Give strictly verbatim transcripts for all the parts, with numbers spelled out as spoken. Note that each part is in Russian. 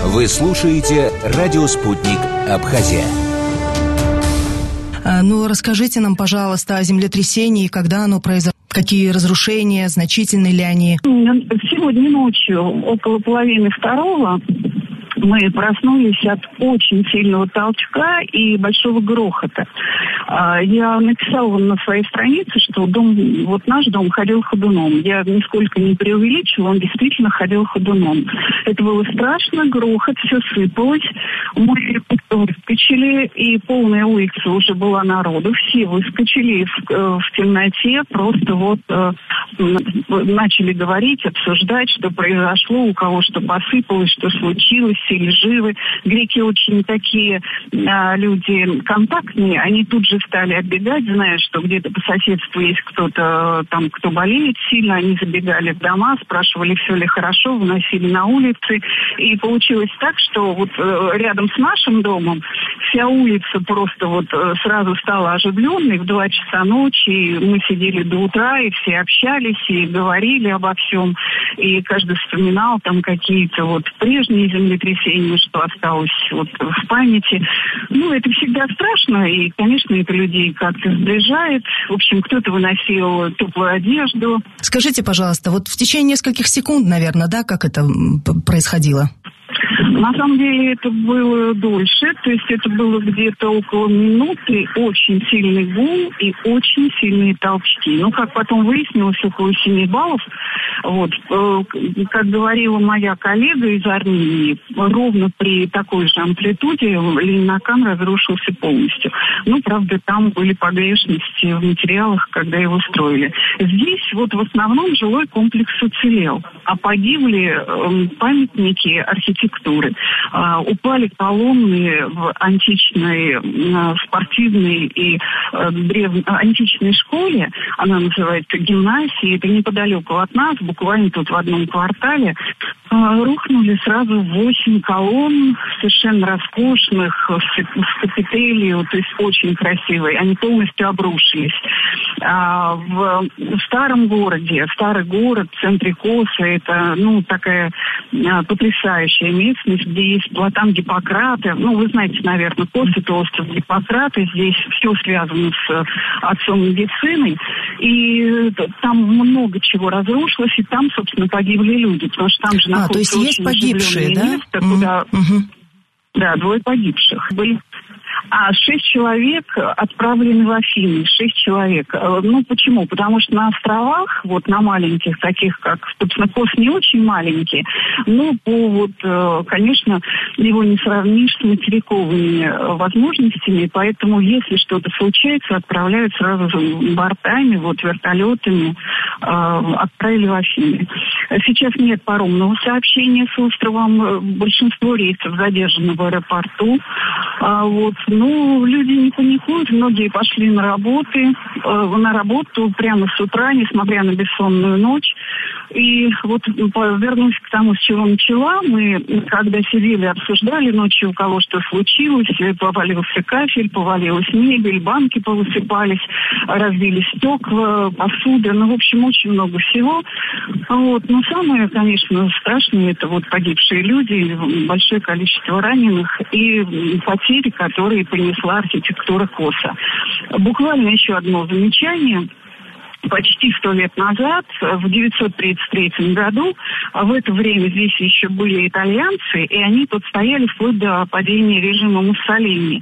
Вы слушаете «Радио Спутник. Абхазия». Ну, расскажите нам, пожалуйста, о землетрясении, когда оно произошло, какие разрушения, значительны ли они? Сегодня ночью, около половины второго, мы проснулись от очень сильного толчка и большого грохота. Я написала на своей странице, что дом, вот наш дом ходил ходуном. Я нисколько не преувеличила, он действительно ходил ходуном. Это было страшно, грохот, все сыпалось. Мы выскочили, и полная улица уже была народу. Все выскочили в, в темноте, просто вот начали говорить, обсуждать, что произошло, у кого что посыпалось, что случилось, все ли живы. Греки очень такие а, люди контактные, они тут же стали отбегать, зная, что где-то по соседству есть кто-то там, кто болеет сильно, они забегали в дома, спрашивали, все ли хорошо, выносили на улицы. И получилось так, что вот рядом с нашим домом вся улица просто вот сразу стала оживленной. В два часа ночи мы сидели до утра, и все общались, и говорили обо всем. И каждый вспоминал там какие-то вот прежние землетрясения, что осталось вот в памяти. Ну, это всегда страшно, и, конечно, это людей как-то сближает. В общем, кто-то выносил теплую одежду. Скажите, пожалуйста, вот в течение нескольких секунд, наверное, да, как это происходило? На самом деле это было дольше, то есть это было где-то около минуты, очень сильный гул и очень сильные толчки. Ну, как потом выяснилось, около семи баллов. Вот, как говорила моя коллега из Армении, ровно при такой же амплитуде Ленинакан разрушился полностью. Ну, правда, там были погрешности в материалах, когда его строили. Здесь вот в основном жилой комплекс уцелел, а погибли э, памятники архитектуры. Э, упали колонны в античной э, спортивной и э, древ... античной школе, она называется гимнасией, это неподалеку от нас, буквально тут в одном квартале, э, рухнули сразу восемь колонн, совершенно роскошных, с капителью, то есть очень красивые, они полностью обрушились. А в, в старом городе, старый город в центре Коса, это, ну, такая а, потрясающая местность, где есть платан Гиппократа. Ну, вы знаете, наверное, Кос — это остров Гиппократа, здесь все связано с отцом медицины, и там много чего разрушилось, и там, собственно, погибли люди, потому что там же находится а, то есть есть погибшие, да? Место, куда... Mm-hmm. Да, двое погибших были. А шесть человек отправлены в Афины, шесть человек. Ну, почему? Потому что на островах, вот на маленьких, таких как, собственно, Кос не очень маленький, но по вот, конечно, его не сравнишь с материковыми возможностями, поэтому, если что-то случается, отправляют сразу же бортами, вот, вертолетами, отправили в Афины. Сейчас нет паромного сообщения с островом, большинство рейсов задержано в аэропорту, вот. Ну, люди не паникуют, многие пошли на работы, э, на работу прямо с утра, несмотря на бессонную ночь. И вот вернусь к тому, с чего начала. Мы, когда сидели, обсуждали ночью, у кого что случилось, повалился кафель, повалилась мебель, банки повысыпались, разбились стекла, посуда, ну, в общем, очень много всего. Вот. Но самое, конечно, страшное, это вот погибшие люди, большое количество раненых и потери, которые понесла архитектура Коса. Буквально еще одно замечание. Почти сто лет назад, в девятьсот тридцать третьем году, в это время здесь еще были итальянцы, и они тут стояли вплоть до падения режима Муссолини.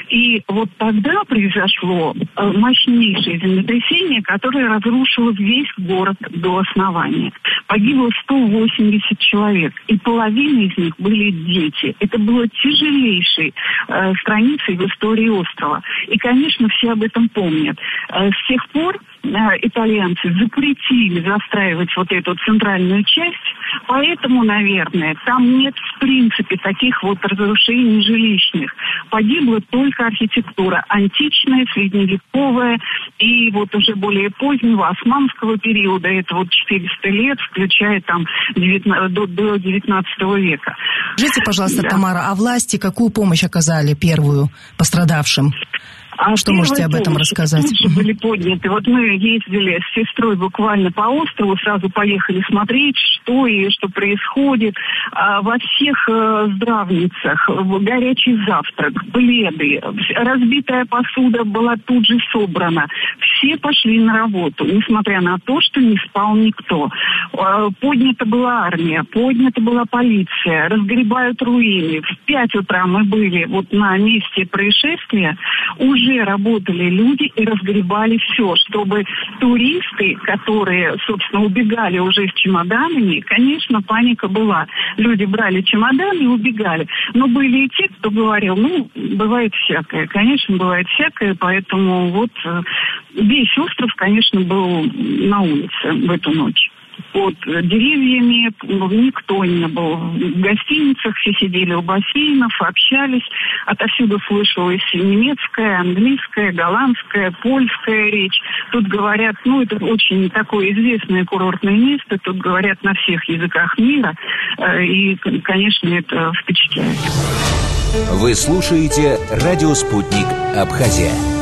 И вот тогда произошло мощнейшее землетрясение, которое разрушило весь город до основания. Погибло сто восемьдесят человек, и половина из них были дети. Это было тяжелейшей э, страницей в истории острова. И, конечно, все об этом помнят. Э, с тех пор итальянцы запретили застраивать вот эту центральную часть, поэтому, наверное, там нет в принципе таких вот разрушений жилищных. Погибла только архитектура античная, средневековая и вот уже более позднего османского периода, это вот четыреста лет, включая там девятнадцатого, до девятнадцатого века. Скажите, пожалуйста, да. Тамара, а власти какую помощь оказали первую пострадавшим? А что можете об этом рассказать? Тут же были подняты. Вот мы ездили с сестрой буквально по острову, сразу поехали смотреть, что и что происходит. А во всех э, здравницах горячий завтрак, пледы, разбитая посуда была тут же собрана. Все пошли на работу, несмотря на то, что не спал никто. Э, поднята была армия, поднята была полиция, разгребают руины. В пять утра мы были вот на месте происшествия, уже работали люди и разгребали все, чтобы туристы, которые, собственно, убегали уже с чемоданами, конечно, паника была. Люди брали чемоданы и убегали. Но были и те, кто говорил, ну, бывает всякое. Конечно, бывает всякое, поэтому вот весь остров, конечно, был на улице в эту ночь. Под деревьями никто не был. В гостиницах все сидели у бассейнов, общались. Отовсюду слышалась немецкая, английская, голландская, польская речь. Тут говорят, ну, это очень такое известное курортное место, тут говорят на всех языках мира. И, конечно, это впечатляет. Вы слушаете «Радио Спутник. Абхазия».